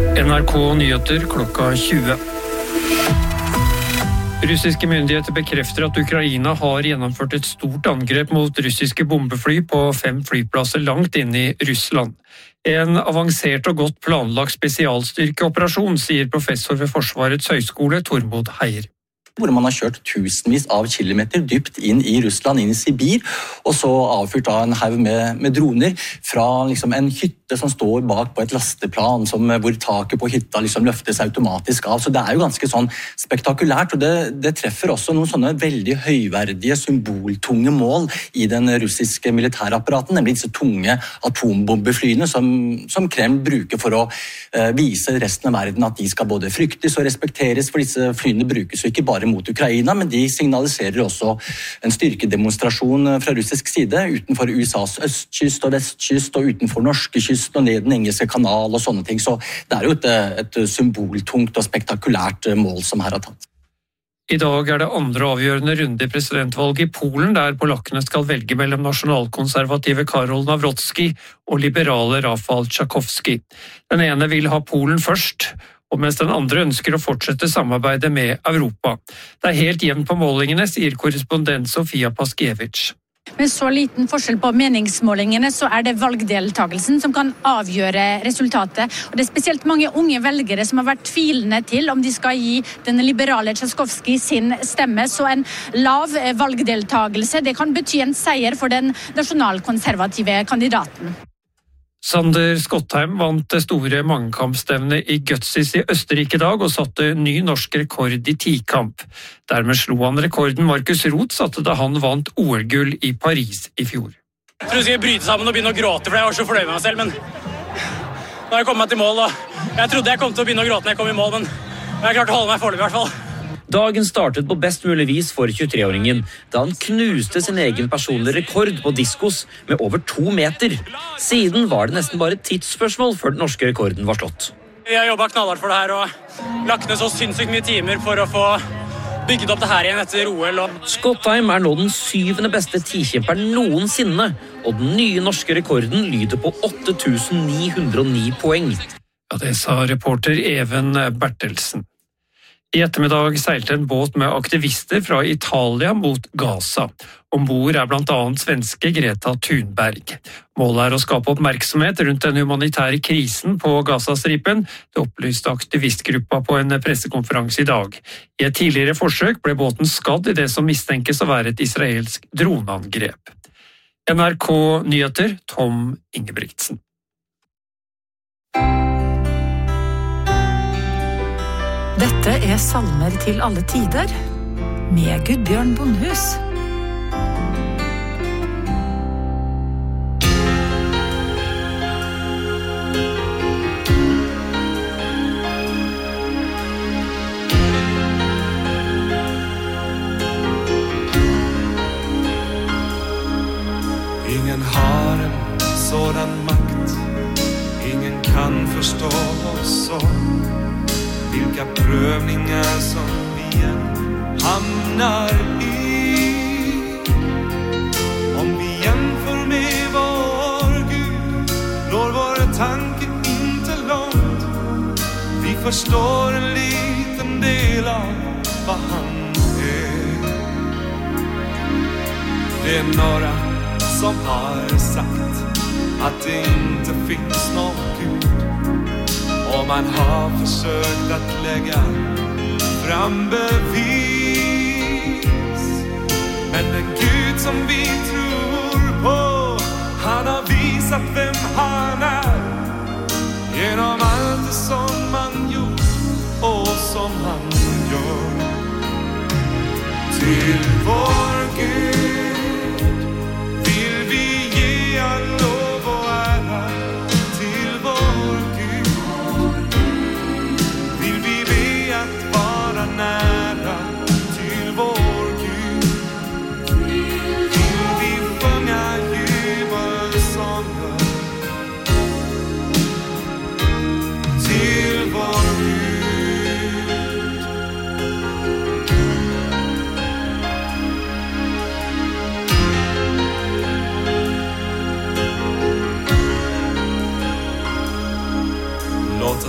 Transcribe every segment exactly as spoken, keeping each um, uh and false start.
N R K Nyheter klokka tjue. Russiske myndigheter bekrefter at Ukraina har gjennomført et stort angrep mot russiske bombefly på fem flyplasser langt inn i Russland. En avansert og godt planlagt spesialstyrkeoperasjon, sier professor ved Forsvarets høgskole Tormod Heier. Hvor man har kjørt tusenvis av kilometer dypt inn i Russland, inn i Sibir, og så avfyrt av en haug med, med droner fra liksom, en hytte som står bak på et lasteplan, som, hvor taket på hytta liksom, løftes automatisk av. Så det er jo ganske sånn spektakulært, og det, det treffer også noen sånne veldig høyverdige, symboltunge mål i den russiske militærapparaten, nemlig disse tunge atombombeflyene som, som Kreml bruker for å uh, vise resten av verden at de skal både fryktes og respekteres, for disse flyene brukes jo ikke bare mot Ukraina, men de signaliserer også en styrkedemonstrasjon fra russisk side utenfor U S A's østkyst og vestkyst og utenfor norskekysten og ned den engelske kanal og sånne ting. Så det er jo et, et symboltungt og spektakulært mål som her har tatt. I dag er det andre avgjørende runde i presidentvalget i Polen, der polakkene skal velge mellom nasjonalkonservative Karol Nawrocki og liberale Rafał Trzaskowski. Den ene vil ha Polen først, og mens den andre ønsker å fortsette samarbeidet med Europa. Det er helt jevnt på målingene, sier korrespondent Sofia Paskiewicz. Med så liten forskjell på meningsmålingene, så er det valgdeltagelsen som kan avgjøre resultatet. Og det er spesielt mange unge velgere som har vært tvilende til om de skal gi den liberale Trzaskowski sin stemme. Så en lav valgdeltagelse, det kan bety en seier for den nasjonalkonservative kandidaten. Sander Skottheim vant det store mangekampstevnet i Götzis i Østerrike i dag og satte ny norsk rekord i tikamp. Dermed slo han rekorden Markus Roth satte da han vant O L-gull i Paris i fjor. Jeg trodde jeg skulle bryte sammen og begynne å gråte, for jeg var så fornøyd med meg selv, men nå har jeg kommet meg til mål, og jeg trodde jeg kom til å begynne å gråte når jeg kom i mål, men jeg har klart å holde meg foreløpig i hvert fall. Dagen startet på best mulig vis for tjuetre-åringen, da han knuste sin egen personlige rekord på diskos med over to meter. Siden var det nesten bare et tidsspørsmål før den norske rekorden var slått. Jeg har jobbet knallhardt for det her og lagt ned så sinnssykt mye timer for å få bygget opp det her igjen etter O L. Skottheim er nå den syvende beste tikjemperen noensinne, og den nye norske rekorden lyder på åtte tusen ni hundre og ni poeng. Ja, det sa reporter Even Bertelsen. I ettermiddag seilte en båt med aktivister fra Italia mot Gaza. Ombord er blant annet svenske Greta Thunberg. Målet er å skape oppmerksomhet rundt den humanitære krisen på Gazastripen. Det opplyste aktivistgruppa på en pressekonferanse i dag. I et tidligere forsøk ble båten skadd i det som mistenkes å være et israelsk droneangrep. N R K Nyheter, Tom Ingebrigtsen. Dette er salmer til alle tider, med Gudbjørn Bondhus. Ingen har en sådan makt, ingen kan förstå oss så. Vilka prövningar som vi än hamnar i. Om vi jämför med vår Gud når vår tanke inte långt. Vi förstår en liten del av vad han är. Det är några som har sagt att det inte finns någon Gud. Och man har försökt att lägga fram bevis. Men den Gud som vi tror på, han har visat vem han är. Genom allt det som han gjort och som han gör. Till vår Gud vill vi ge all lov och ära. Till vår Gud vill vi be att vara nära. Till vår Gud vill vi sjunga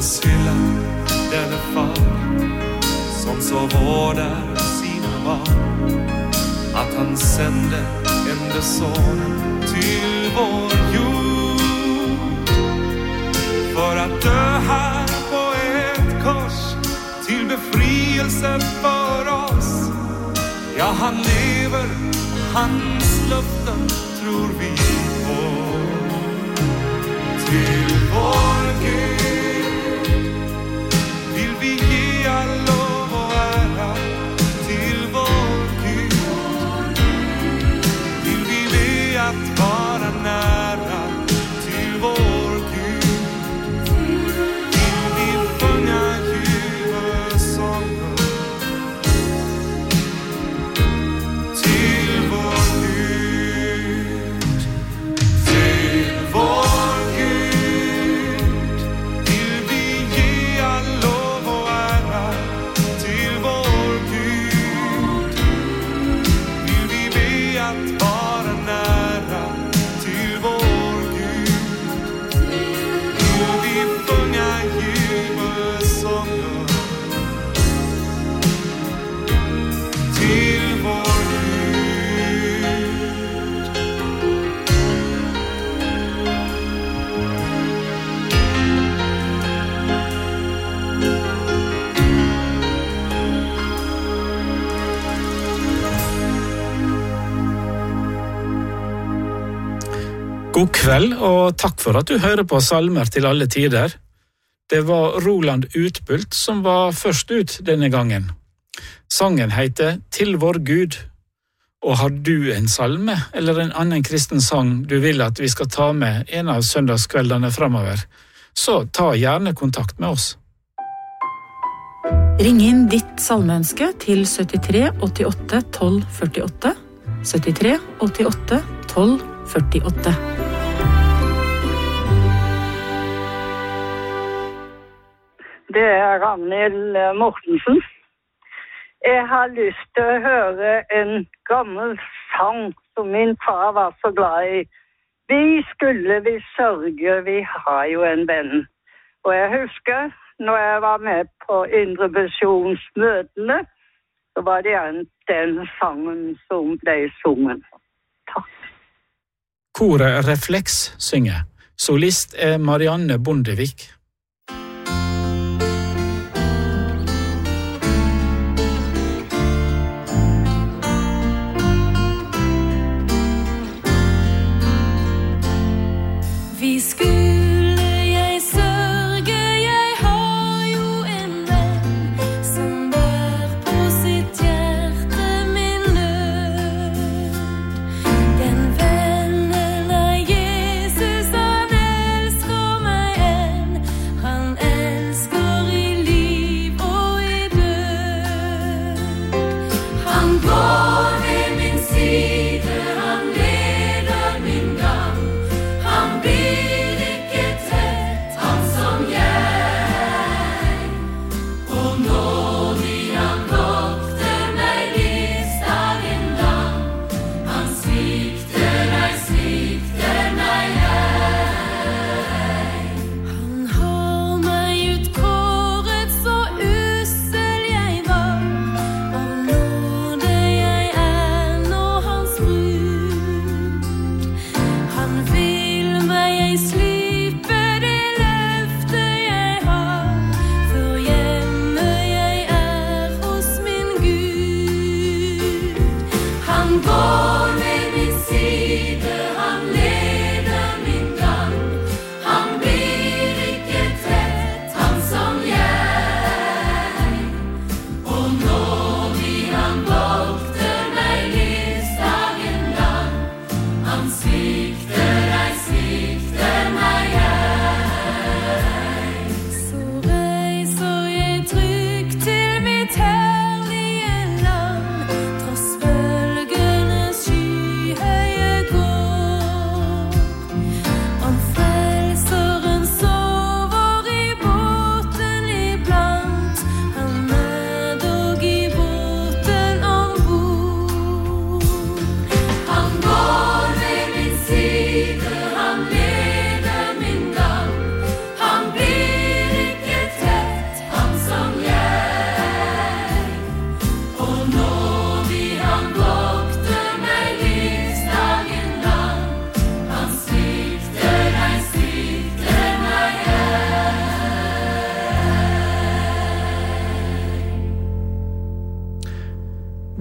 oss hylla denne far som så vårdar sina barn, att han sände enda sonen till vår jord för att dö här på ett kors till befrielse för oss. Ja, han lever, hans löften tror vi på. Till vår Gud vill vi ge all lov och ära. Till vår Gud vill vi be att vara nära. Till vår Gud vill vi sjunga jubelsånger. Till vår Gud, till vår Gud vill vi ge all lov och ära. Till vår Gud vill vi be att vara nära. Till vår Gud vill vi sjunga jubelsånger. Till vår God kveld, og takk for at du hører på Salmer til alle tider. Det var Roland Utbult som var først ut denne gangen. Sangen heter Til vår Gud, og har du en salme eller en annen kristen sang du vil at vi skal ta med en av søndagskveldene fremover, så ta gjerne kontakt med oss. Ring inn ditt salmeønske til syttitre åttiåtte tolv førtiåtte, syttitre åttiåtte tolv førtiåtte. Det er Ragnhild Mortensen. Jeg har lyst til å høre en gammel sang som min far var så glad i. Vi skulle vi sørge, vi har jo en venn. Og jeg husker, når jeg var med på Indrebysjonsmøtene, så var det den sangen som ble sungen. Takk. Koret Refleks synger. Solist er Marianne Bondevik. Vi skulle jeg sørge, jeg har jo en venn som bær på sitt hjerte min nød. Den vennen er Jesus, han elsker meg enn. Han elsker i liv og i død. Han går ved min side, han leder min gang. Han blir ikke tett, han som jeg. Og nådig han vokter meg livsdagen lang. Han svikter meg, svikter meg ei. Han har meg utkåret så ussel jeg var, og nåde jeg er nå hans brud. Han vil meg jeg slipper det løfte jeg har, for hjemme jeg er hos min Gud. Han går ved min side, han leder min gang. Han blir ikke tett, han som jeg. Og nådig han vokter meg livsdagen lang. Han svikter deg, svikter meg ei. Så reiser jeg trygg til mitt herlige land, tross bølgenes skyhøye går. Om frelseren sover i båten iblant, han er dog i båten ombord. Han går ved min side, han leder min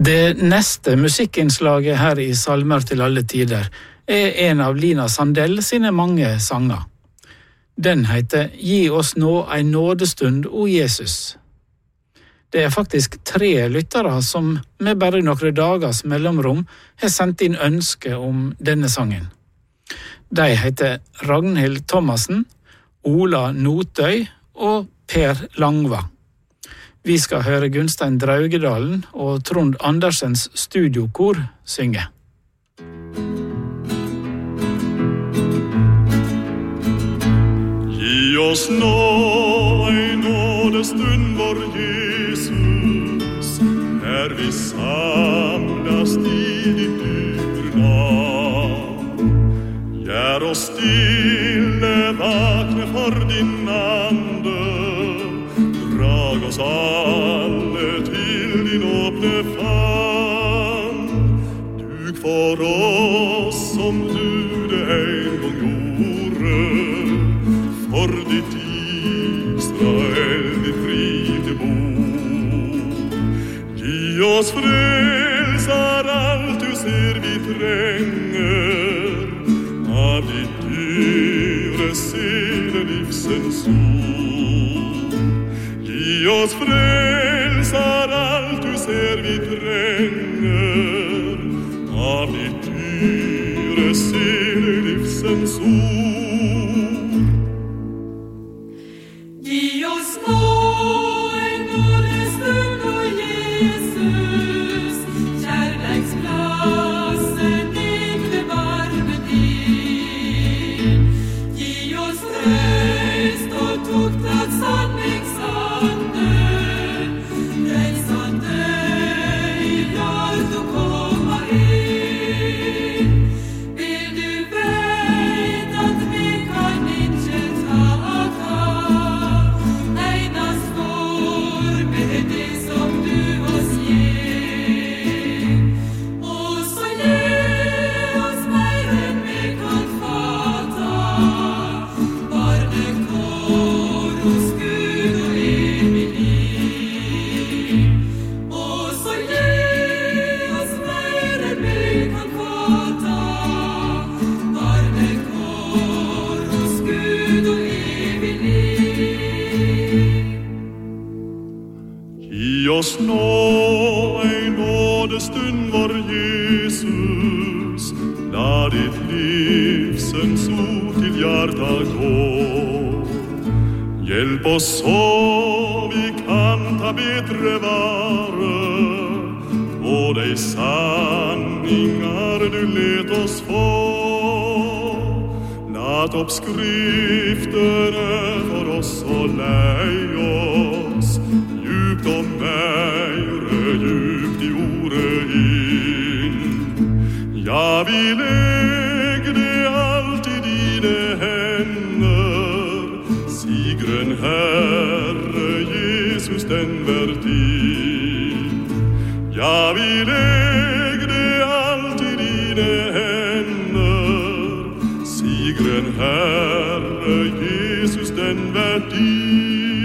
Det neste musikkinnslaget her i Salmer til alle tider er en av Lina Sandell sine mange sanger. Den heter «Gi oss nå en nådestund, o Jesus». Det er faktisk tre lyttere som med bare noen dagers mellomrom har sendt inn ønske om denne sangen. De heter Ragnhild Thomassen, Ola Notøy og Per Langva. Vi skal høre Gunstein Draugedalen og Trond Andersens studiokor synge. Gi oss nå en nådestund, vår Jesus, her vi samlas i ditt urnavn. Gjør oss stille, vakne for din ande, drag oss alle til din åpne favn. Dug for oss som du det en gang gjorde, for ditt Israel, ditt rike bo. Gi oss frelsar alt du ser vi trenger, av ditt dyre sede livsens ord. Gi oss frelsar alt du ser vi trenger, av ditt dyre sede livsens ord. Gi oss nå en nådestund, o Jesus, kjærleiksplassen din ved barmen din. Gi oss trøst og tukt av sanningsande, reisande i hjert og komma inn. Vil du vet at vi kan ikke taka einast vår med det som du oss gir. Og så gi oss mer enn vi kan fatta, barnekår hos Gud og evig liv. Og så gi oss mer enn vi kan fatta, barnekår hos Gud og evig liv. Gi oss nå en nådestund, vår Jesus, la ditt livsens ord til hjarta gå. Hjelp oss så vi kan ta bedre vare på de sanningar du let oss få. Lat oppskriftene for oss og lei oss djupt og meire djupt i ordet inn. Ja, vi legg det alt i dine hender, sigren Herre Jesus den vær tid. Ja, vi legg det alt i dine hender, sigren Herre Jesus den vær tid.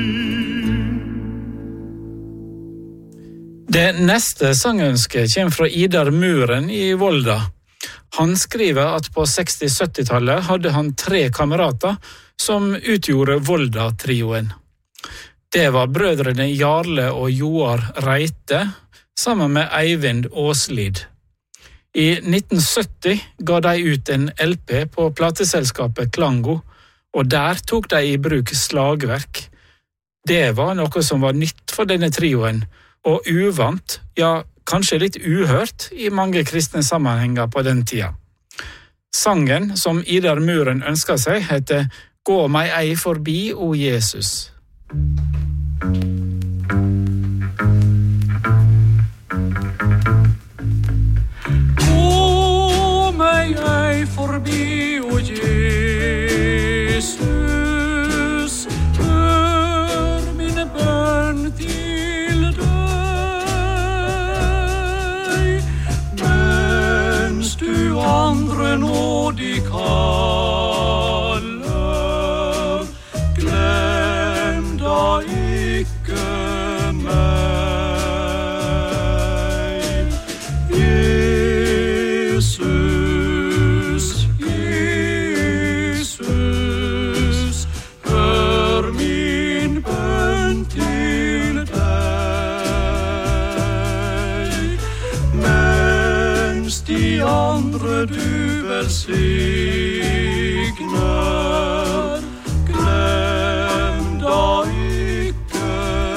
Det neste sangønsket kommer fra Idar Muren i Volda. Han skriver at på seksti-sytti-tallet hadde han tre kamerater som utgjorde Volda-trioen. Det var brødrene Jarle og Joar Reite, sammen med Eivind Åslid. I nitten sytti ga de ut en L P på plateselskapet Klango, og der tok de i bruk slagverk. Det var noe som var nytt for denne trioen, og uvant, ja, kanskje litt uhørt i mange kristne sammenhenger på den tida. Sangen som Idar Muren ønsker seg heter «Gå meg ei forbi, o Jesus». Gå meg ei forbi, o Jesus, hør min bønn til deg, mens du andre nådig kaller, glem da ikke velsigner, glem da ikke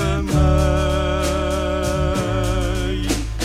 meg.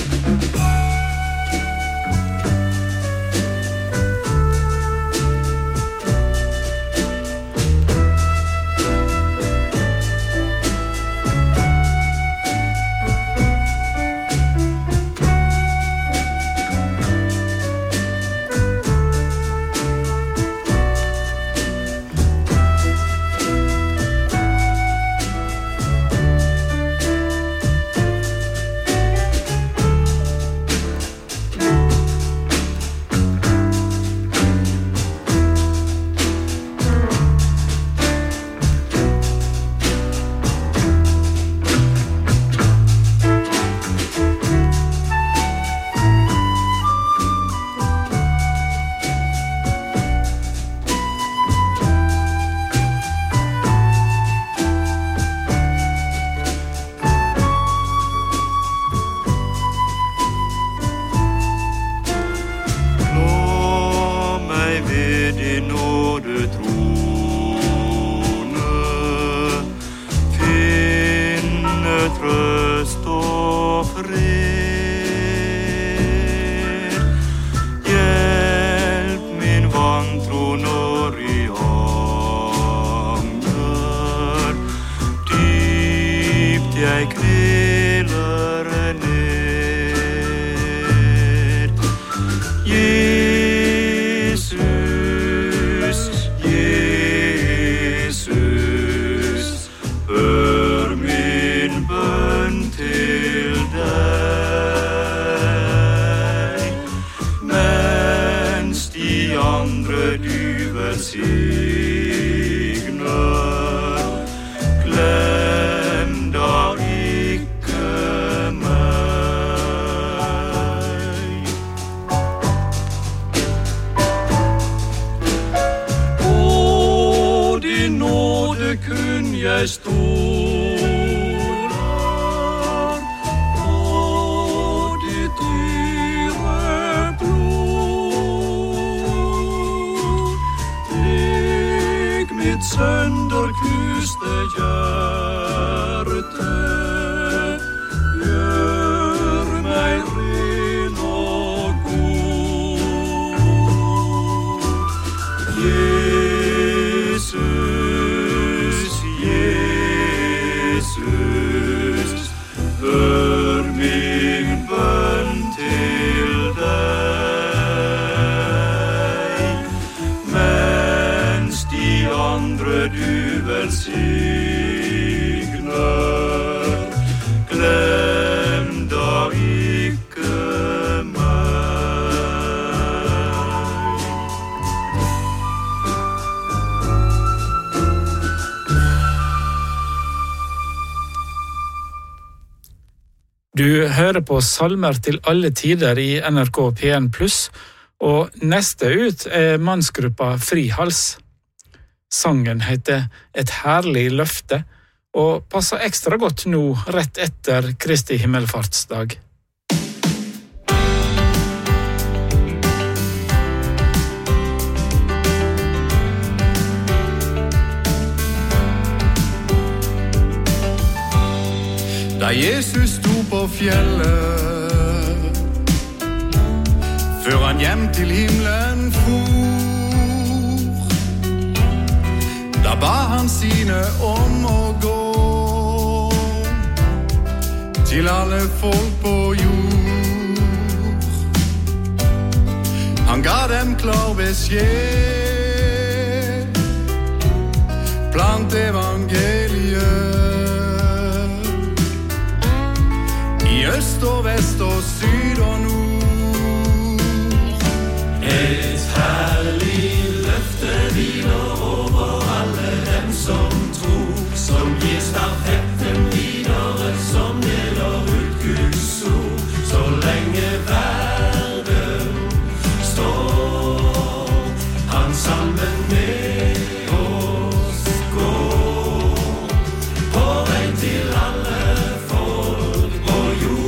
Du hører på Salmer til alle tider i N R K P en pluss, og neste ut er mannsgruppa Frihals. Sangen heter Et herlig løfte, og passer ekstra godt nå rett etter Kristi himmelfartsdag. Da Jesus sto på fjellet, før han hjem til himmelen for, da ba han sine om å gå til alle folk på jord. Han ga dem klar beskjed, plant evangeliet i øst og vest og syd og nord. Et herlig løfte hviler over alle dem som tror, som gir stafetten videre, som deler ut Guds ord, så lenge verden står han sammen med oss går, på vei til alle folk på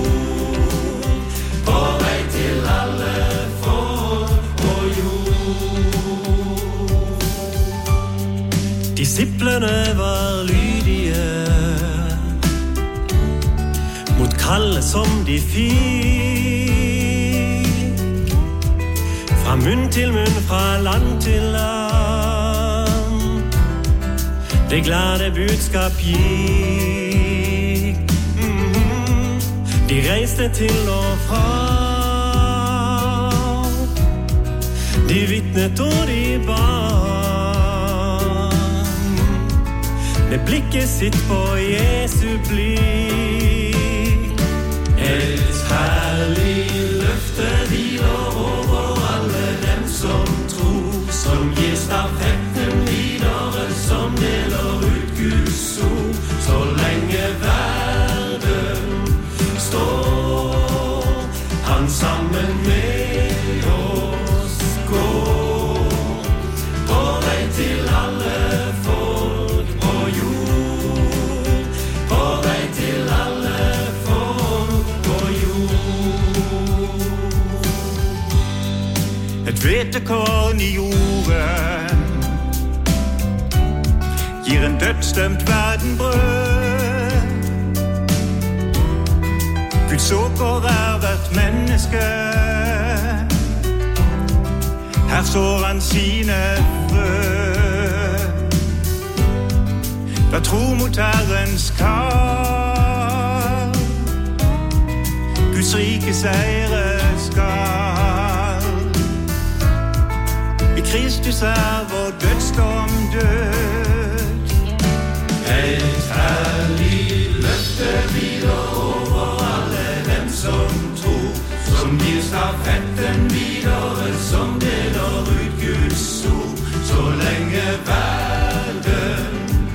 jord, på vei til alle folk på jord. Disiplene var lydige mot kallet som de fikk. Fra munn til munn, fra land til land, det glade budskap gikk. Mm-hmm. De reiste til og fra, de vittnet og de ba, med blikket sitt på Jesu blikk. Et herlig løfte hviler over alle dem som tror, som gir stafetten videre, som deler ut Guds ord. Så lenge verden står, han sammen med oss går, på vei til alle folk på jord, på vei til alle folk på jord. Et hvetekorn i jorden gir en dødsdømt verden brød. Guds åker er hvert menneske, her sår han sine frø. Da tro mot Herrens kall, Guds rike seire skal. I Kristus er vår dødsdom død. Et herlig løfte hviler over alle dem som tror, som gir stafetten videre, som deler ut Guds ord. Så lenge verden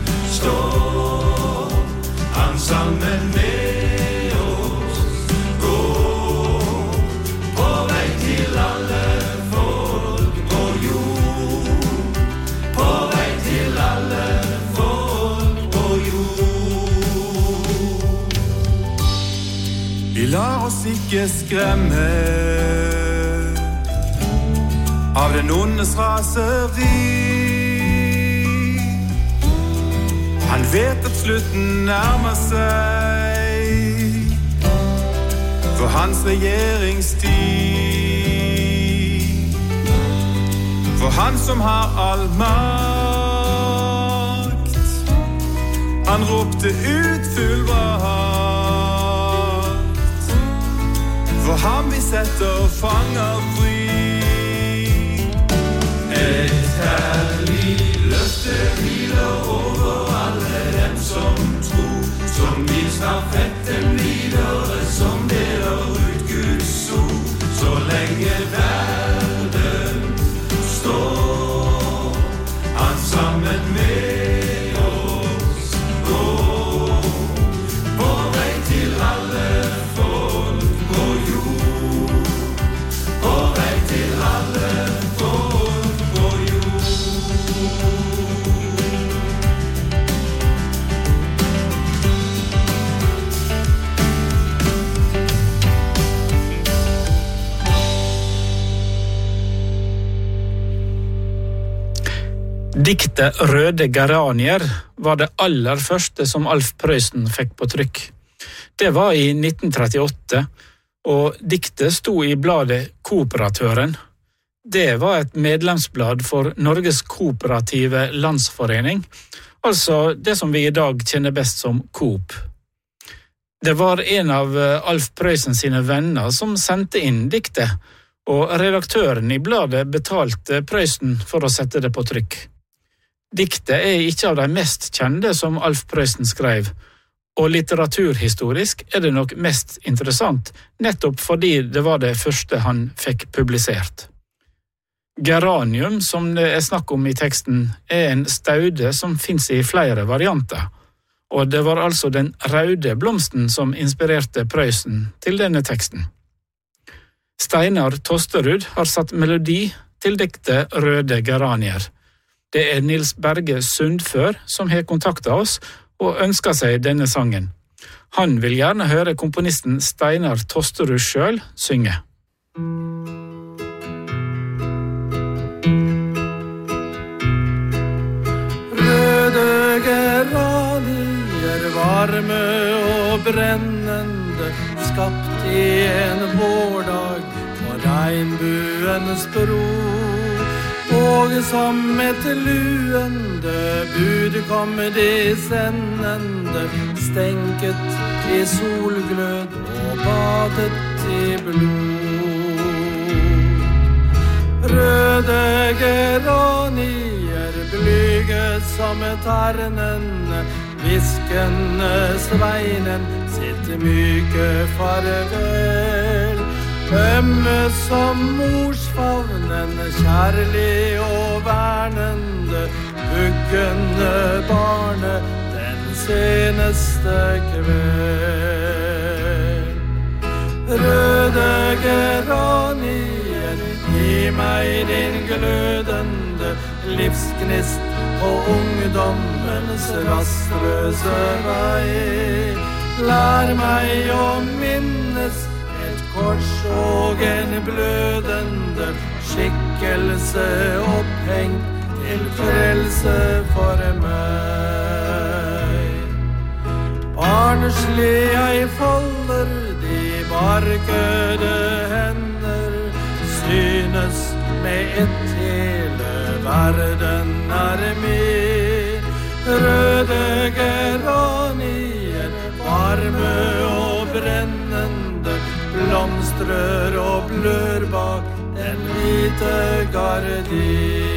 står, han sammen med oss går, på vei til alle folk på jord, på vei til alle folk på jord. Vi lar oss ikke skremme av den ondes raseri. Han vet at slutten nærmer seg for hans regjeringstid. For han som har all makt, han ropte ut full makt. For ham vi setter fanger fri. Et herlig løfte hviler over alle dem som tror, som gir stafetten videre, som deler ut Guds ord. Så lenge verden står, han sammen med oss går, på vei til alle folk på jord, på vei til alle folk på jord. Diktet Røde geranier var det aller første som Alf Prøysen fikk på trykk. Det var i nitten trettiåtte, og diktet sto i bladet Kooperatøren. Det var et medlemsblad for Norges Kooperative Landsforening, altså det som vi i dag kjenner best som Coop. Det var en av Alf Prøysen sine venner som sendte inn diktet, og redaktøren i bladet betalte Prøysen for å sette det på trykk. Diktet er ikke av de mest kjente som Alf Prøysen skrev, og litteraturhistorisk er det nok mest interessant, nettopp fordi det var det første han fikk publisert. Geranium, som det er snakk om i teksten, er en staude som finnes i flere varianter, og det var altså den røde blomsten som inspirerte Prøysen til denne teksten. Steinar Tosterud har satt melodi til diktet Røde geranier. Det er Nils Berge Sundfør som har kontaktet oss og ønsker seg denne sangen. Han vil gjerne høre komponisten Steinar Tosterud selv synge. Røde varme og brennende, skapt i en vårdag på regnbuens bro. Og som et luende bud kom de sendende, stenket i solglød og badet i blod. Røde geranier, blyge som ternene, viskende sveinen sitt myke farvel. Ømme som morsfavnen, kjærlig og vernende, huggende barnet den seneste kveld. Røde geranier, gi meg din glødende livsgnist på ungdommens rastløse vei. Lær meg å minnes kors og en blødende skikkelse opphengt til frelse for meg. Barnslig jeg folder de barkede hender, synes med et hele verden er med. Røde geranier, varme og brennende, blomstrer og blør bak den hvite gardin.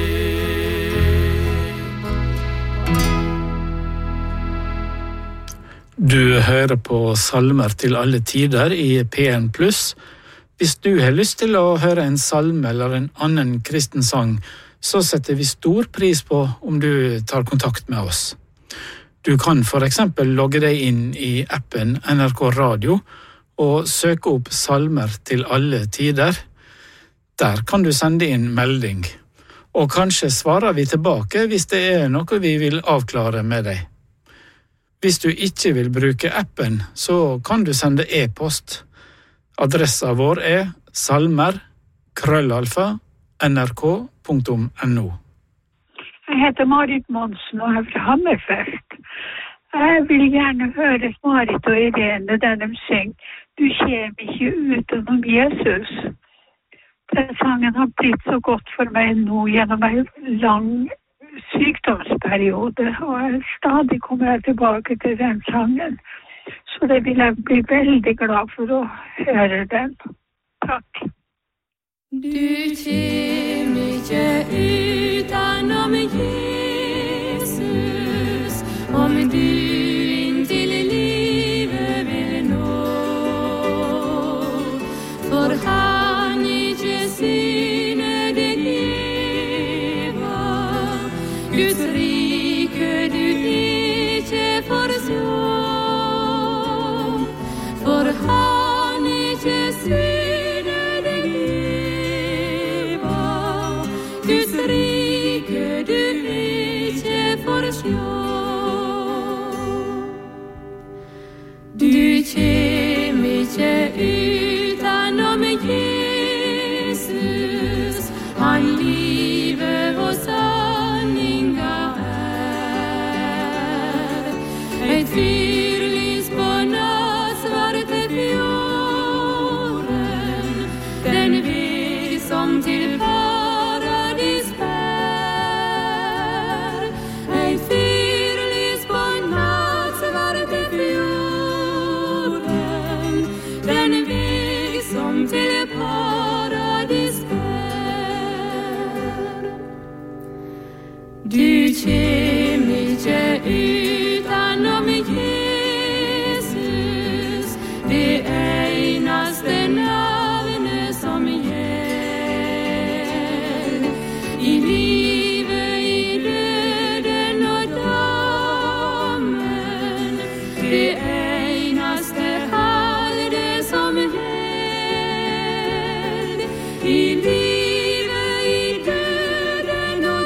Du hører på salmer til alle tider i P en pluss. Hvis du har lyst til å høre en salme eller en annen kristen sang, så setter vi stor pris på om du tar kontakt med oss. Du kan for eksempel logge deg inn i appen N R K Radio og søke opp salmer til alle tider. Der kan du sende inn melding, og kanskje svarer vi tilbake hvis det er noe vi vil avklare med deg. Hvis du ikke vil bruke appen, så kan du sende e-post. Adressa vår er salmer krøllalfa nrk punktum no. Jeg heter Marit Monsen og er fra Hammerfest. Jeg vil gjerne høre Marit og Irene der de synger «Du kjem ikke utenom Jesus». Den sangen har blitt så godt for meg nå gjennom en lang sykdomsperiode, og jeg stadig kommer jeg tilbake til den sangen. Så det vil jeg bli veldig glad for å høre den. Takk. Du kjem ikke utenom Jesus, om du inntil livet vil nå. For han ikke syner deg gjeva, Guds rike du ikke får sjå. For han ikke syner deg gjeva, Guds rike du ikke får sjå. Du kjem ikke utenom Jesus, han livet og sanninga er. Et fyrlys på nattsvarte fjorden, den vei som til paradis bær. Et fyrlys på nattsvarte fjorden, den vei som til paradis bær. Du kjem ikke utenom Jesus, det eneste navnet som gjelder. I livet, i døden og dommen, det eneste halde som gjelder. I livet, i døden og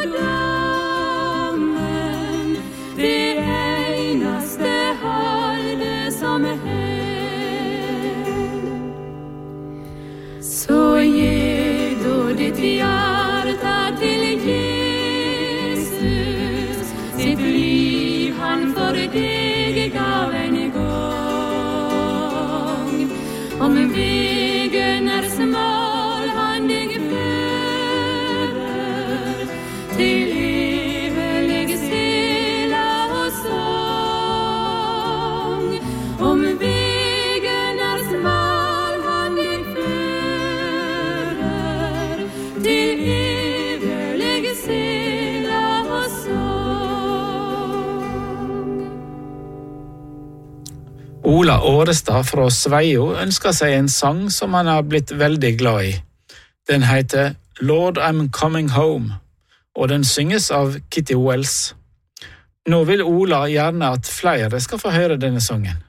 dommen, det eneste halde som gjelder. Så gi då ditt hjärta til Jesus, sitt liv han for deg gav en vägen är smal, han dig förer till evig stilla och sång. Om vägen är smal, han dig förer till evig stilla och sång. Ola Årestad fra Sveio ønsker seg en sang som han har blitt veldig glad i. Den heter Lord I'm Coming Home, og den synges av Kitty Wells. Nå vil Ola gjerne at flere skal få høre denne sangen.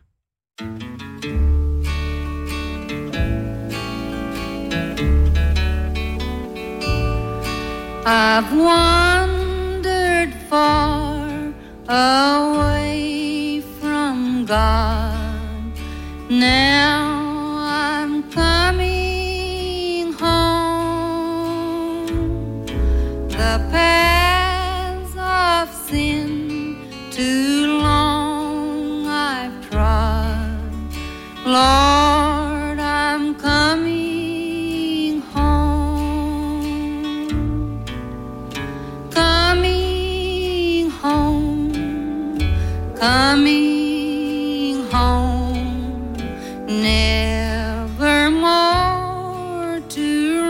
I've wandered far away from God. Now I'm coming home. The paths of sin too long I've trod. Lord, I'm coming home. Coming home. Coming home. Never more to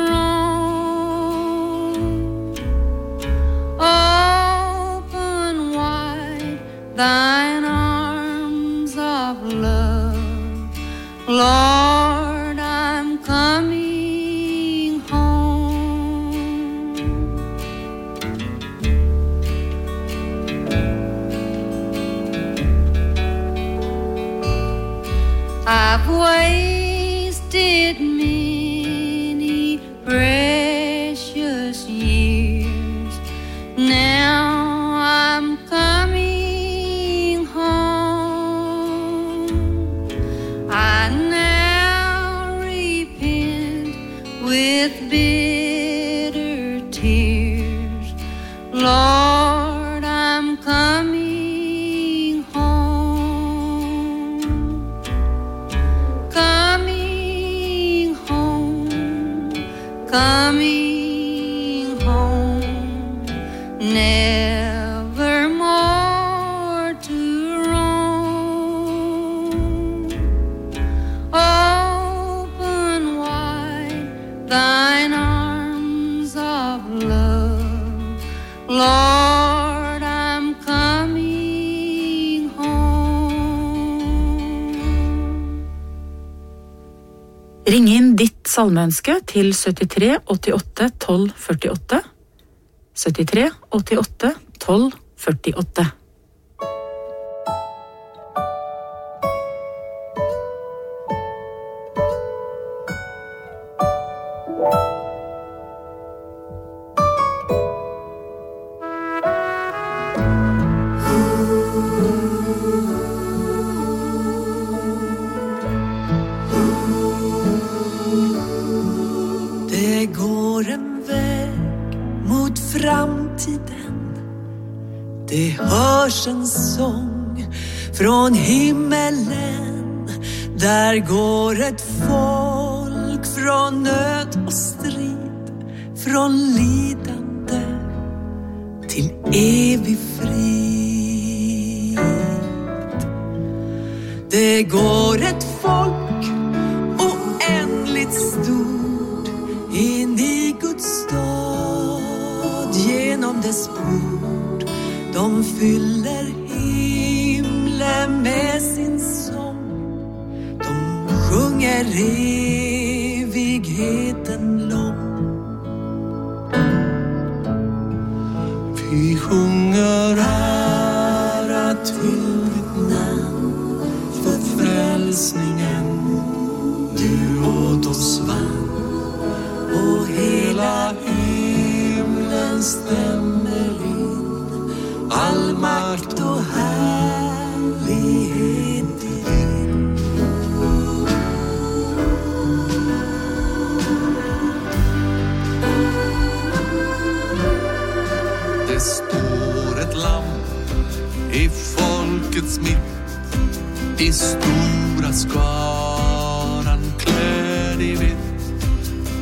roam. Open wide thine arms of love. Lord, I'm coming home. I've wasted many precious years. Now I'm coming home. I now repent with bitter tears. Lord, I'm coming home. Coming home. Coming home. Never more to roam. Open wide thine arms of love. Lord, I'm coming home. Ring inn ditt salmeønske til syttitre åttiåtte tolv førtiåtte. syttitre åttiåtte tolv førtiåtte. Det går en väg mot framtiden. Det hörs en sång från himmelen. Där går ett folk från nöd och strid, från lidande till evig frid. Det går ett folk oändligt stort in i Guds stad, genom dess port. De fyller himlen med sin sång. De sjunger evigheten lång. Vi sjunger ära till ditt namn, för frälsningen du åt oss vann. Och hela himlen stämmer in, all makt och härlighet din. Det står ett lamm i folkets mitt, i stora skaran klädd.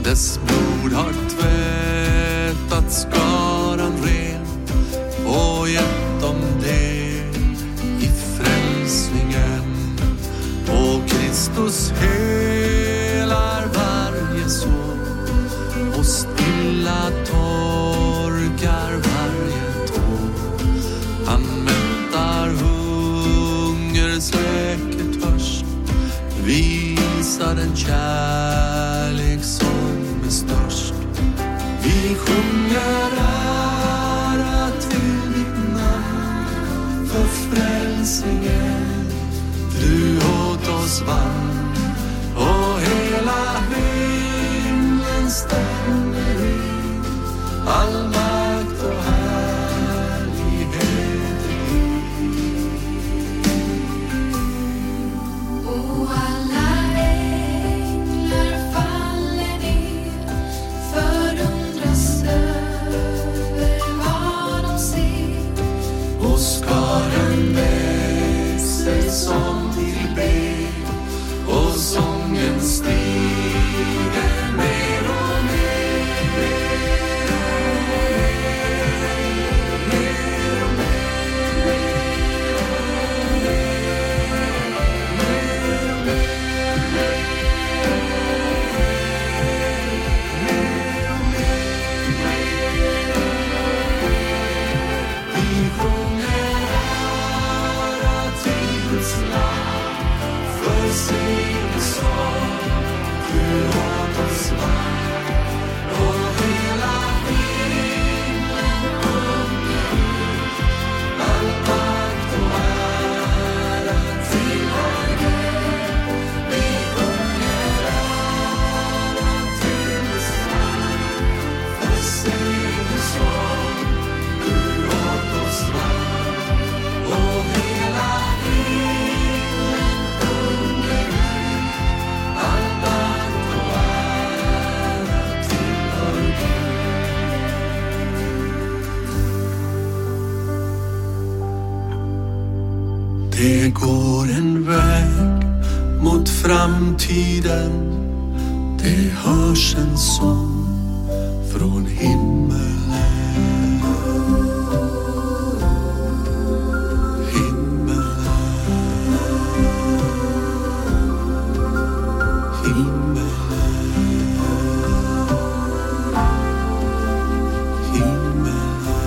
Dess blod har tvättat skaran ren och gett dem del i frälsningen. Och Kristus helar varje sår och stilla torkar varje tår. Han mättar hunger, släcker törst, visar en kärlek som är störst. Vi sjunger ära till ditt namn för frälsningen du åt oss vann, och hela himlen stämmer in all makt och härlighet din. Och alla änglar faller ner, förundras över vad de ser, och skaran växer som till ben, och sången stiger mer och mer, mer och mer, mer och vi sjunger ära till Guds namn för sin sång du åt oss vann, och hela himlen sjunger ut all makt och ära till vår Gud. Vi sjunger ära till Guds namn för sin sång du åt oss vann, och hela himlen sjunger ut all makt och ära till vår Gud. Det går en väg mot framtiden, det hörs en sång från himmelen. Himmelen, himmelen, himmelen.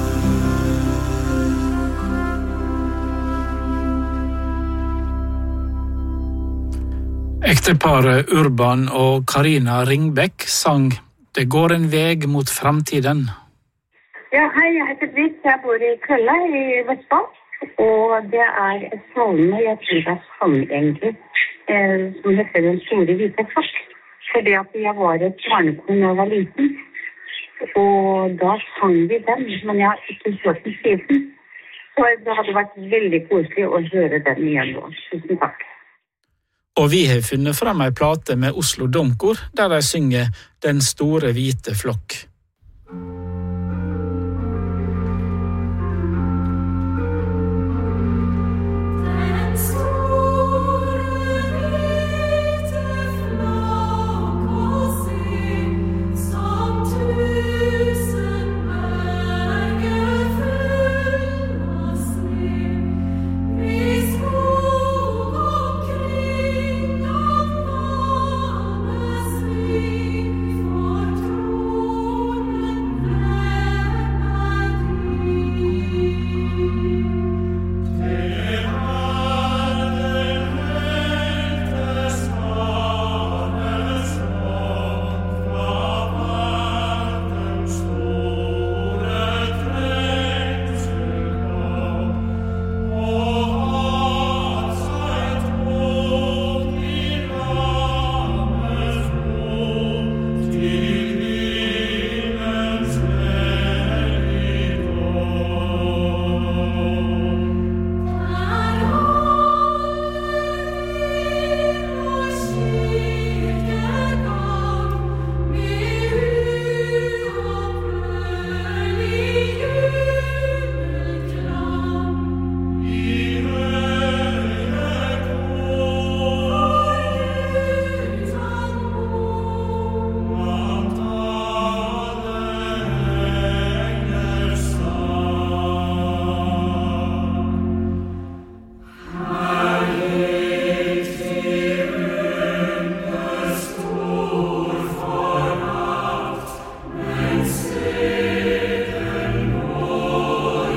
Ekteparet Urban og Karina Ringbæk sang Det går en väg mot framtiden. Ja, hej, jag heter Britt, jag bor i Kølla i Vestfold, och det är ett salme, jag tror det är salmengel, eh, som heter Den store vita flokk. För det att jag var ett barnekor när jag var liten, och då sang vi den, men jag har inte hört den siden. Så det hade varit väldigt koselig att höra den igen då. Tusen tack. Og vi har funnet fram ei plate med Oslo Domkor, der de synger Den store hvite flokk. den store hvite flokk og se, som tusen berger full av sne. Vi skog omkring og vannes vi, for tro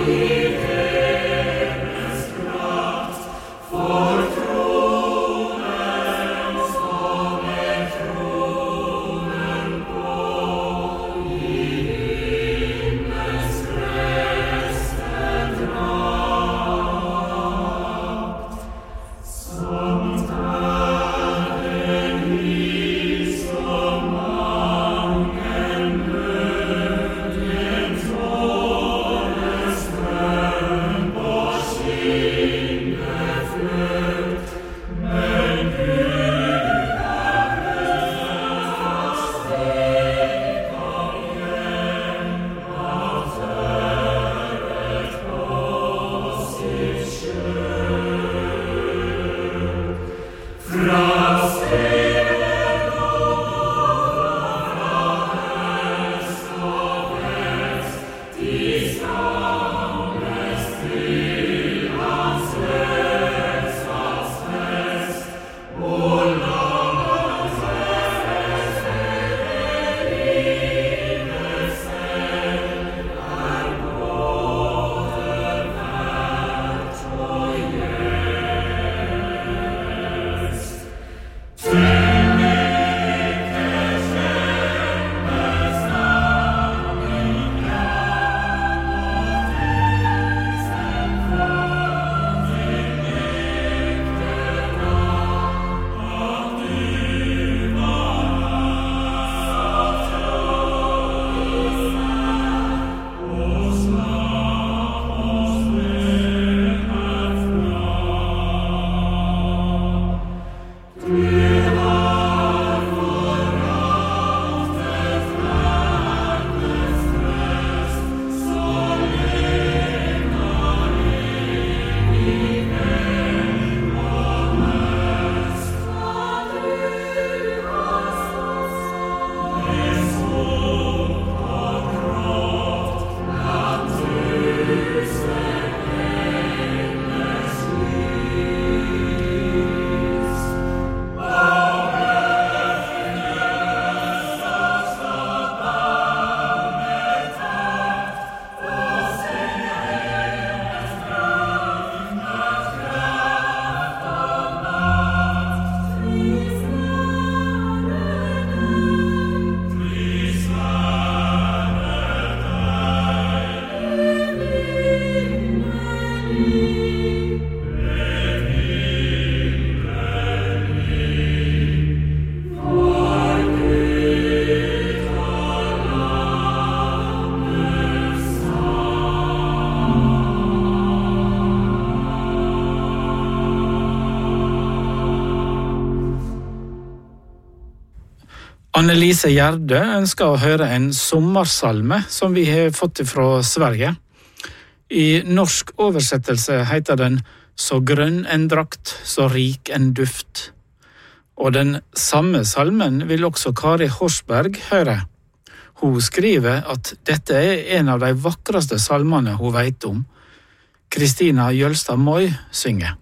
Annelise Gjerde ønsker å høre en sommersalme som vi har fått fra Sverige. I norsk oversettelse heter den «Så grønn en drakt, så rik en duft». Og den samme salmen vil også Kari Horsberg høre. Hun skriver at dette er en av de vakreste salmene hun vet om. Kristina Jølstad Moi synger.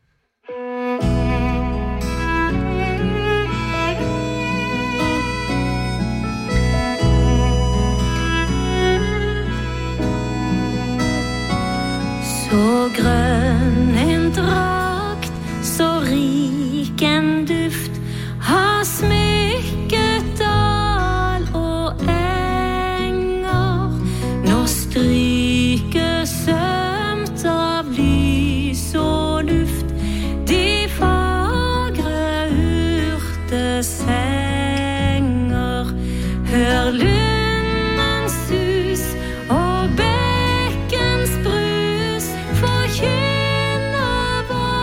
Så grønn en drakt, så rik en duft, har smykket dal og enger. Nå stryker sømt av lys og luft, de fagre urtesenger. Hør lundens sus og bekkens brus, forkynner vår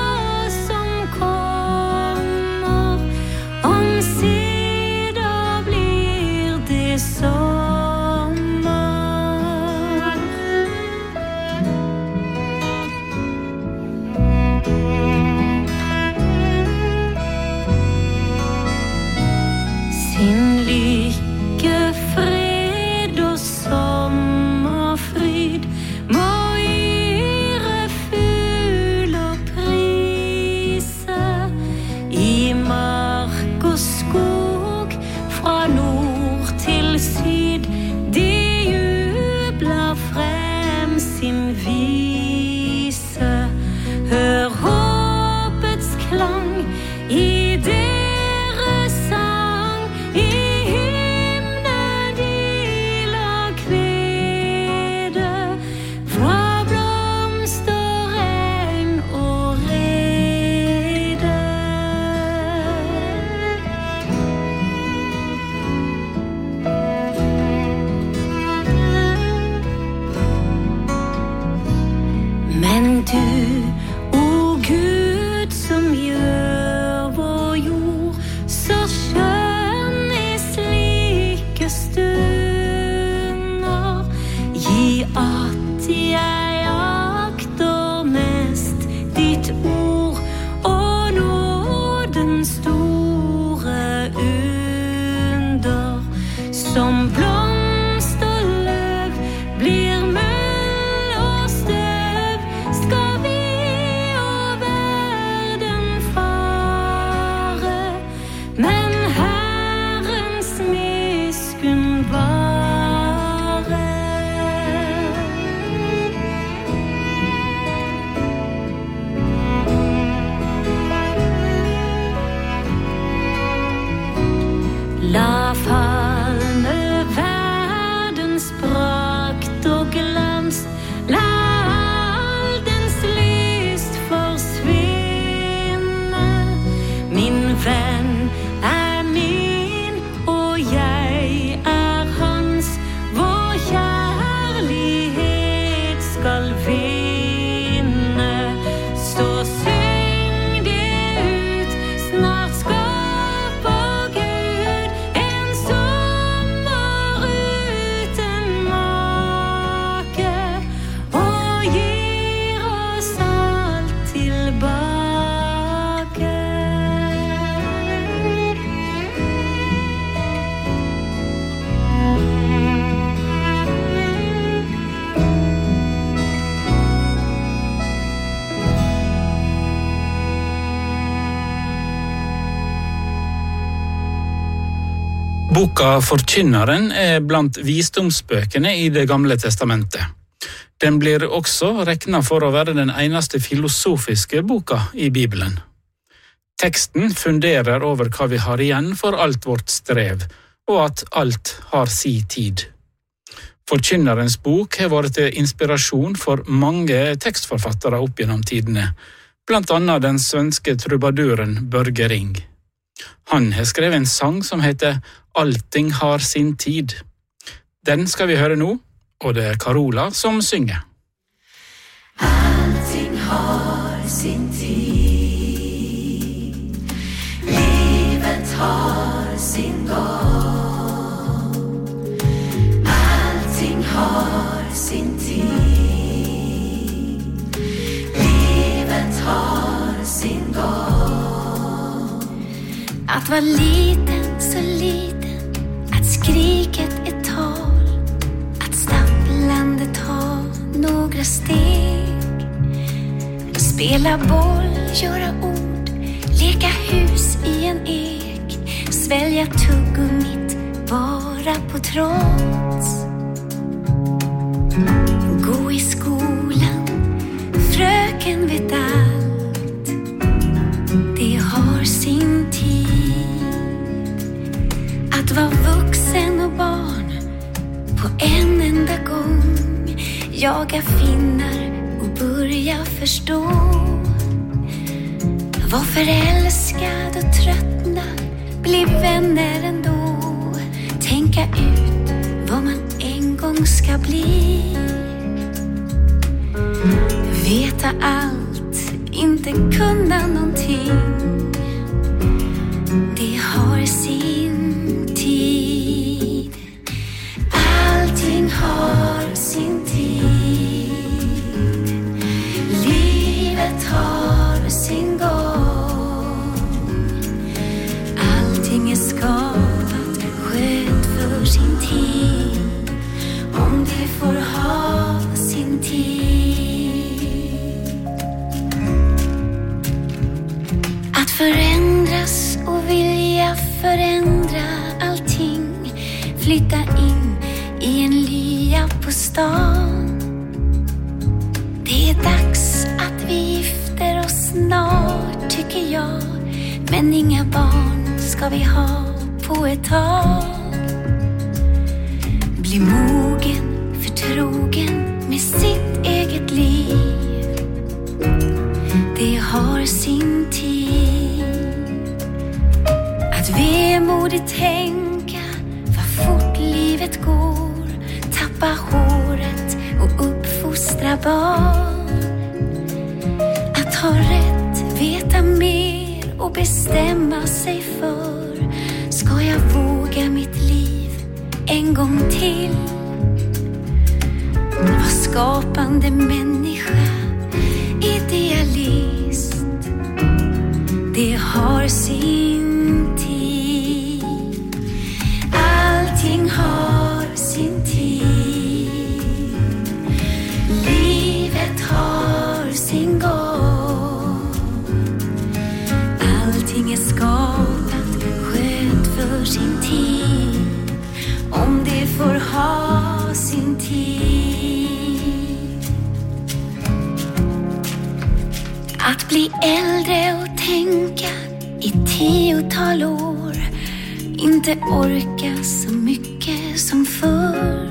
du, o Gud, som gjør vår jord så skjønn i slike stunder. Gi at jeg akter mest ditt ord og nådens store under. Som blomst og løv blir møll og støv, skal vi og verden fare, men Herrens miskunn vare. La falme verdens prakt og glans, la all dens lyst forsvinne. Min venn er min, og jeg er hans. Vår kjærlighet skal vinne. Så syng det ut, snart skaper Gud en sommer uten make, og gir oss alt tilbake. Boka Forkynneren er blant visdomsbøkene i Det gamle testamentet. Den blir også regnet for å være den eneste filosofiske boka i Bibelen. Teksten funderer over hva vi har igjen for alt vårt strev, og at alt har si tid. Forkynnerens bok har vært til inspirasjon for mange tekstforfattere opp gjennom tidene, blant annet den svenske trubaduren Børge Ring. Han har skrevet en sang som heter «Allting har sin tid». Den skal vi høre nå, og det er Carola som synger. Allting har sin tid. Livet har sin gång. Allting har sin tid. Livet har sin gång. Att vara liten, så liten, att skriket är tal, att stapplande ta några steg, spela boll, göra ord, leka hus i en ek, svälja tuggummit bara på trots, gå i skolan, fröken vet allt, det har sin tid. Att vara vuxen och barn på en enda gång, jaga finnar och börja förstå, var förälskad och tröttna, bli vänner ändå, tänka ut vad man en gång ska bli, veta allt, inte kunna någonting, det har sin tid. Allting har sin tid. Livet har sin gång. Allting är skapat skönt för sin tid, om det får ha sin tid. Att förändras och vilja förändra allting, flytta in i en lya på stan. Det är dags att vi gifter oss snart, tycker jag, men inga barn ska vi ha på ett tag. Bli mogen, förtrogen med sitt eget liv, det har sin tid. Att vemodigt tänka vad fort livet går, tappa håret och uppfostra barn. till. Var skapande människa, idealist. Det har sin tid. Allting har sin tid. Livet har sin gång. Allting är skapat skönt för sin tid. Om det får ha sin tid. Att bli äldre och tänka i tiotal år. Inte orka så mycket som förr.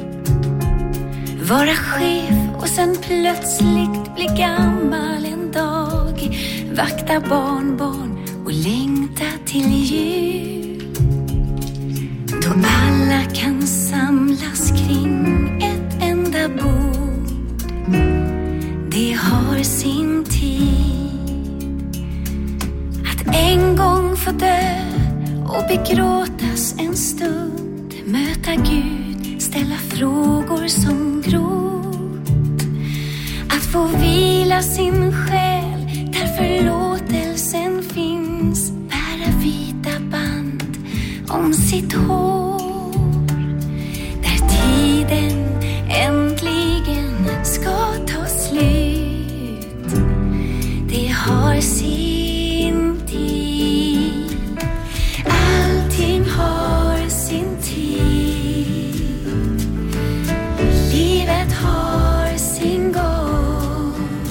Vara chef och sen plötsligt bli gammal en dag. Vakta barnbarn och längta till jul. Då alla kan samlas kring ett enda bord. Det har sin tid. Att en gång få dö och begråtas en stund. Möta Gud, ställa frågor som grott. Att få vila sin själ där förlåtelsen finns. Bära vita band om sitt hår. Där tiden äntligen ska ta slut. Det har sin tid. Allting har sin tid. Livet har sin gång.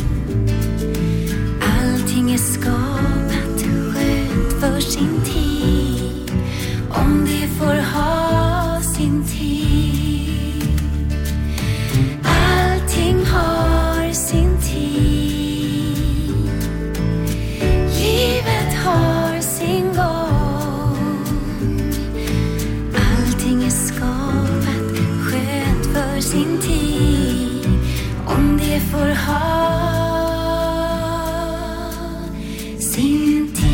Allting är skapat skönt för sin tid. Om det får ha sin tid. Allting har sin tid. Livet har sin gång. Allting är skapat skönt för sin tid. Om det får ha sin tid.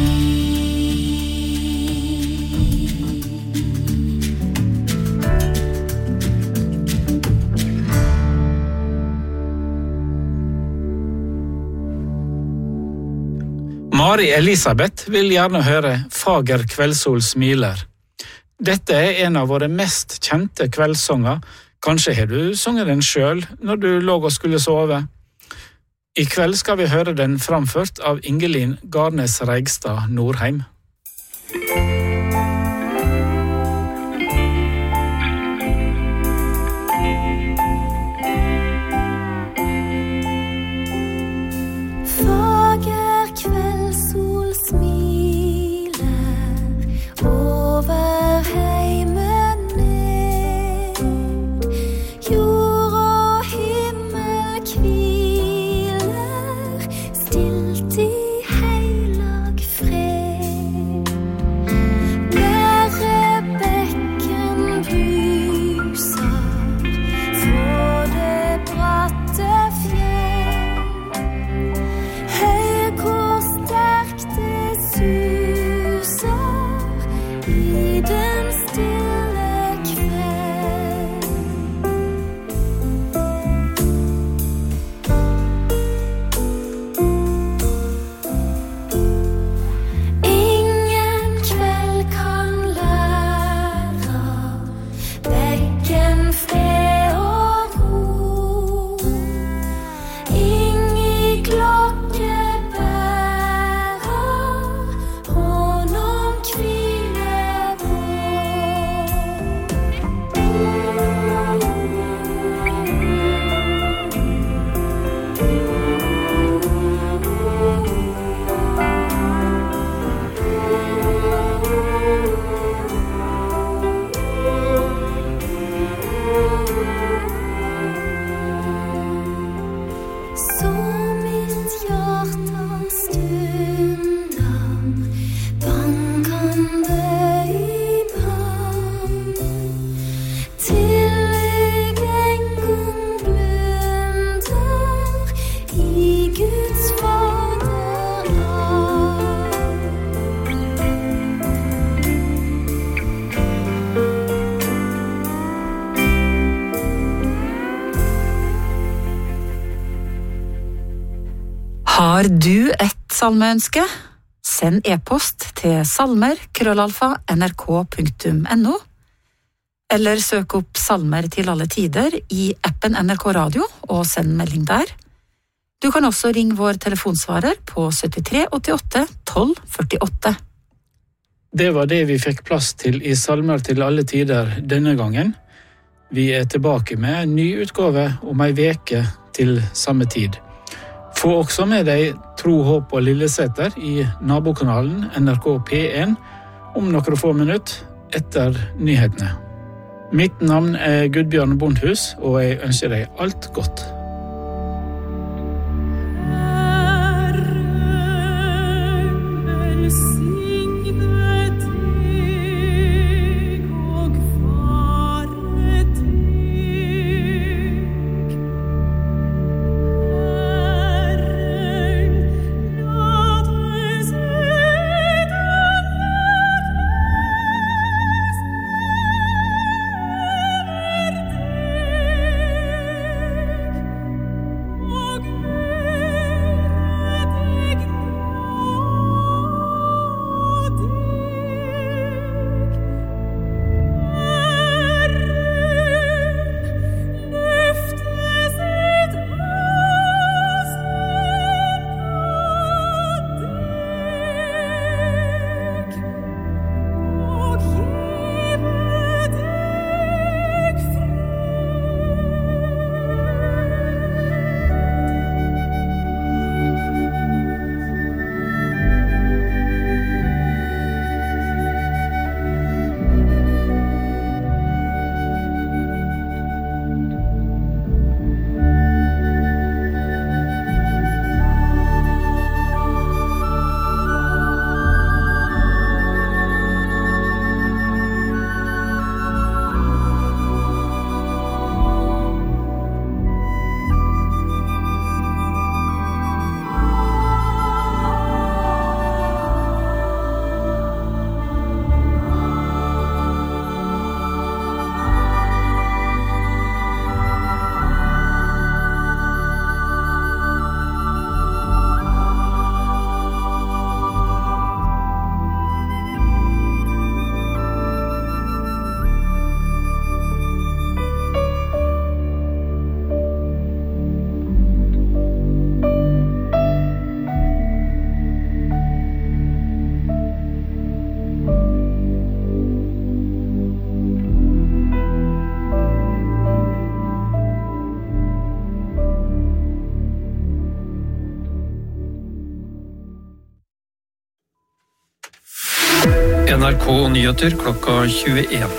Mari Elisabeth vil gjerne høre Fager kveldssol smiler. Dette er en av våre mest kjente kveldssanger. Kanskje har du sunget den selv når du lå og skulle sove. I kveld skal vi høre den framført av Ingelin Garnes Reigstad Nordheim. Fager kveldssol smiler over heimen ned. Jord og himmel hviler stilt i heilag fred. Bare bekken bruser fra det bratte fjell. Hør hvor sterkt det suser i den stille kveld. Ingen kveld kan lære bekken fred og ro. Ingen klokke bærer hånd om Så mitt hjärta stundar bankande i brand. Till jag en gång blundar i Guds faderland. Har du et salmeønske? Send e-post til salmer krøllalfa nrk punktum no, eller søk opp Salmer til alle tider i appen N R K Radio og send melding der. Du kan også ringe vår telefonsvarer på syttitre åttiåtte tolv førtiåtte. Det var det vi fikk plass til i Salmer til alle tider denne gangen. Vi er tilbake med en ny utgave om ei veke til samme tid. Få også med deg Tro, Håp og Lilleseter i nabokanalen N R K P en om noen få minutter etter nyhetene. Mitt navn er Gudbjørn Bondhus, og jeg ønsker deg alt godt. N R K Nyheter klokka tjueen.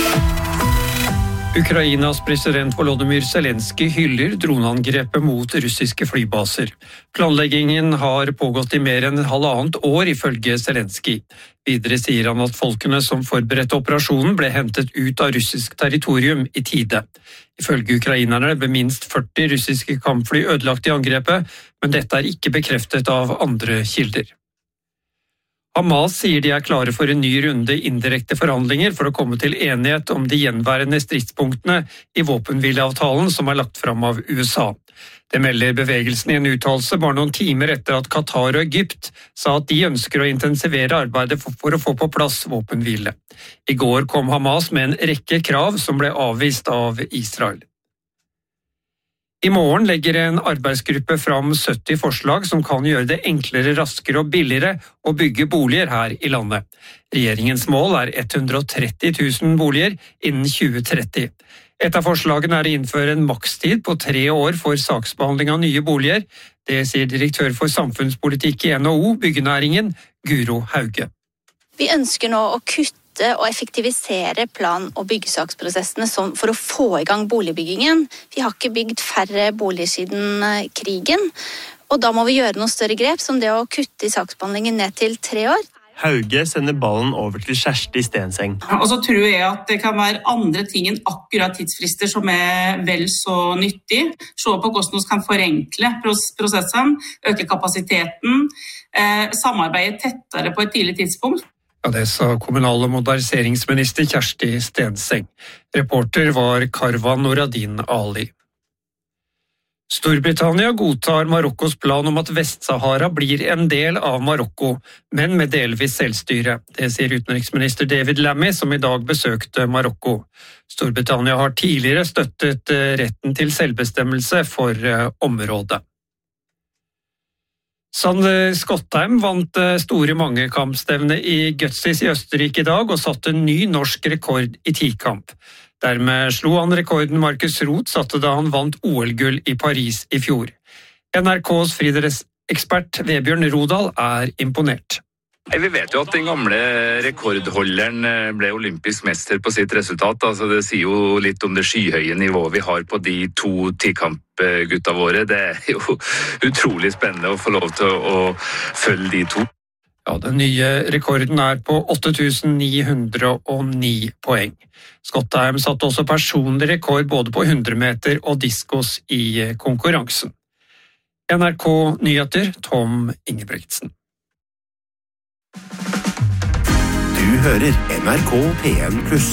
Ukrainas president Volodymyr Zelensky hyller droneangrepet mot russiske flybaser. Planleggingen har pågått i mer enn halvannet år ifølge Zelensky. Videre sier han at folkene som forberedte operasjonen ble hentet ut av russisk territorium i tide. Ifølge ukrainerne ble minst førti russiske kampfly ødelagt i angrepet, men dette er ikke bekreftet av andre kilder. Hamas sier de er klare for en ny runde indirekte forhandlinger for å komme til enighet om de gjenværende stridspunktene i våpenhvileavtalen som er lagt fram av U S A. Det melder bevegelsen i en uttalelse bare noen timer etter at Qatar og Egypt sa at de ønsker å intensivere arbeidet for, for å få på plass våpenhvile. I går kom Hamas med en rekke krav som ble avvist av Israel. I morgen legger en arbeidsgruppe fram sytti forslag som kan gjøre det enklere, raskere og billigere å bygge boliger her i landet. Regjeringens mål er hundre og tretti tusen boliger innen tjue tretti. Et av forslagene er å innføre en makstid på tre år for saksbehandling av nye boliger. Det sier direktør for samfunnspolitikk i N H O, byggenæringen, Guro Hauge. Vi ønsker nå å kutte og effektivisere plan- og byggesaksprosessene for å få i gang boligbyggingen. Vi har ikke bygd færre boliger siden krigen, og da må vi gjøre noen større grep, som det å kutte i saksbehandlingen ned til tre år. Hauge sender ballen over til Kjersti Stenseng. Og så tror jeg at det kan være andre ting enn akkurat tidsfrister som er vel så nyttig. Se på hvordan vi kan forenkle prosessen, øke kapasiteten, eh, samarbeide tettere på et tidlig tidspunkt. Ja, det sa kommunal- og moderniseringsminister Kjersti Stenseng. Reporter var Karvan Noradin Ali. Storbritannia godtar Marokkos plan om at Vest-Sahara blir en del av Marokko, men med delvis selvstyre. Det sier utenriksminister David Lammy, som i dag besøkte Marokko. Storbritannia har tidligere støttet retten til selvbestemmelse for området. Sander Skottheim vant store mangekampstevne i Götzis i Østerrike i dag og satte en ny norsk rekord i tikamp. Dermed slo han rekorden Markus Roth satte da han vant O L-gull i Paris i fjor. N R K's friidrettsekspert Vebjørn Rodal er imponert. Vi vet jo at den gamle rekordholderen ble olympisk mester på sitt resultat. Altså, det sier jo litt om det skyhøye nivået vi har på de to tikampgutta våre. Det er jo utrolig spennende å få lov til å følge de to. Ja, den nye rekorden er på åtte tusen ni hundre og ni poeng. Skottheim satte også personlig rekord både på hundre meter og diskos i konkurransen. N R K Nyheter, Tom Ingebretsen. Du hører N R K P en pluss.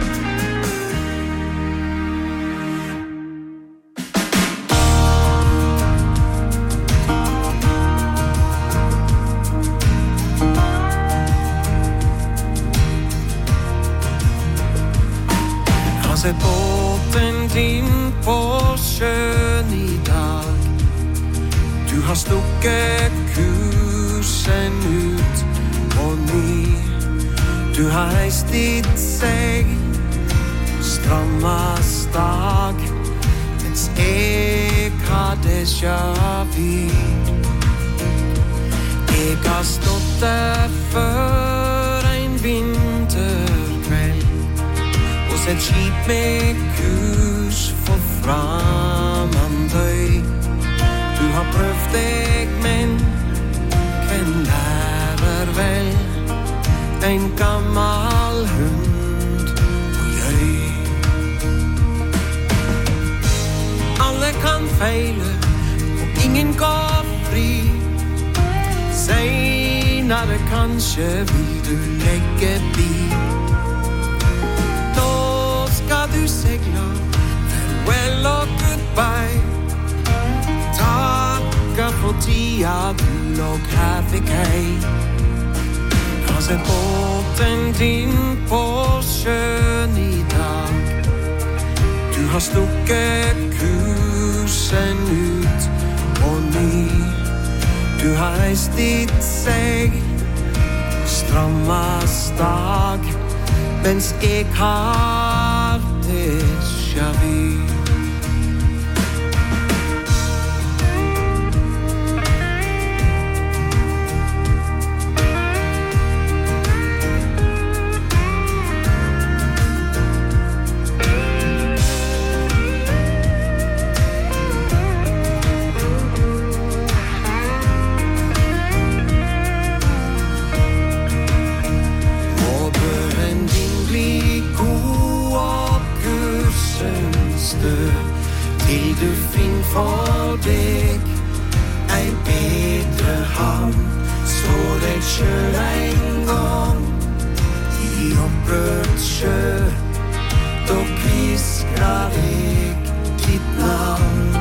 Sett båten din på sjøen i dag. Du har stukket kursen ut på ny. Du har heist ditt segl, stramma stag, mens jeg hadde sjøvid. Jeg har stått der før en vinterkveld og sett skip med kurs for Framandøy. Du har prøvd deg, men hvem lærer vel en gammel hund på gjøy? Alle kan feile, og ingen går fri. Senere kanskje vil du legge bi. Du segla, farewell og goodbye. Takka for tida du låg her fikk hei. Har sett båten din på sjøen i dag. Du har stukket kursen ut på ny. Du har heist ditt segl, stramma stag, mens jeg har déjà vu. Til du finner for deg en bedre havn. Så deg sjøl en gang i opprørt sjø. Da kviskrer jeg ditt navn.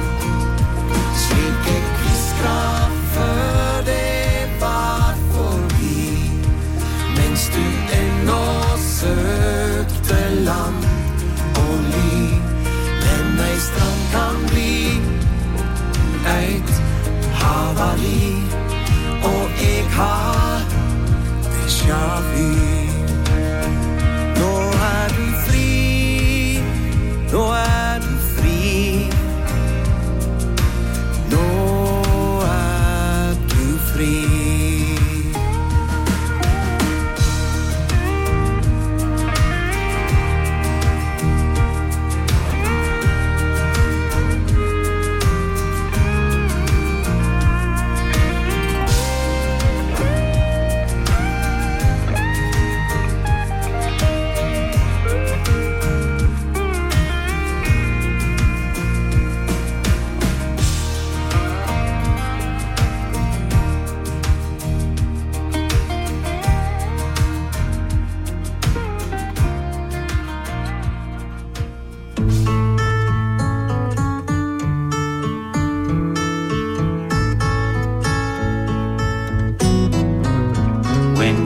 Slik jeg kviskrer før det var forbi, mens du ennå søkte land og liv. Ei strand kan bli et havari, og jeg har déjà vu. Nå er du fri, nå er du fri. Nå er du fri.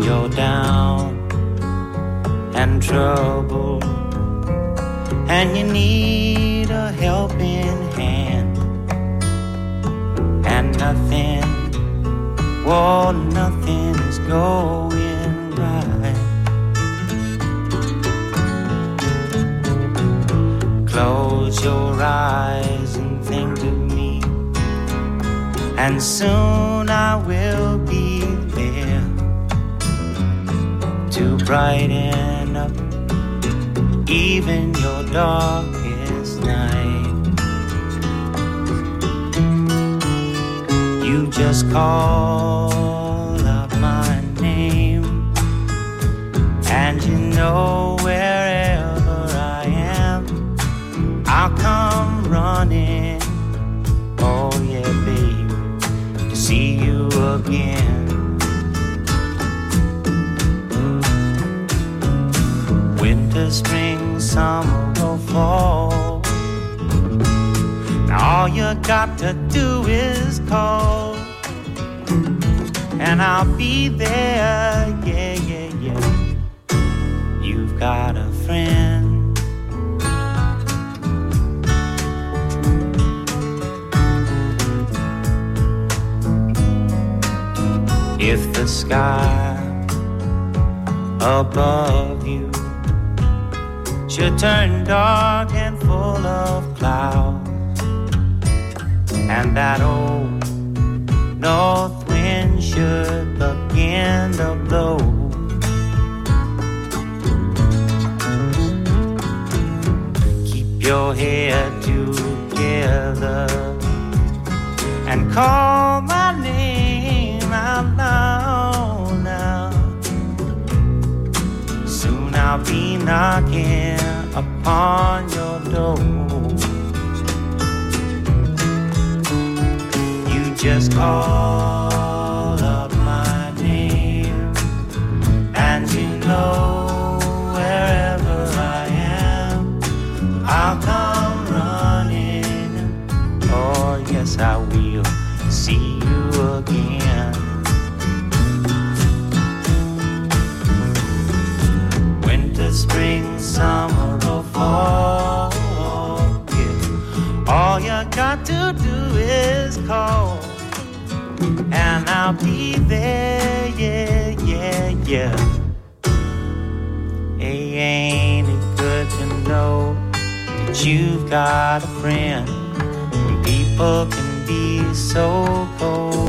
when you're down and troubled and you need a helping hand and nothing, well, nothing is going right. Close your eyes and think of me, and soon I will be there to brighten up even your darkest night. You just call out my name, and you know wherever I am, I'll come running. Oh yeah, baby, to see you again. Winter, spring, summer or fall, now all you got to do is call, and I'll be there, yeah, yeah, yeah. You've got a friend. If the sky above you should turn dark and full of clouds, and that old north wind should begin to blow, keep your head together and call my name out loud now. Soon I'll be knocking upon your door. You just call out my name, and you know wherever I am, I'll come running. Oh yes, I will see you again. Winter, spring, summer or fall, yeah. All you got to do is call, and I'll be there, yeah, yeah, yeah. Hey, ain't it good to know that you've got a friend when people can be so cold?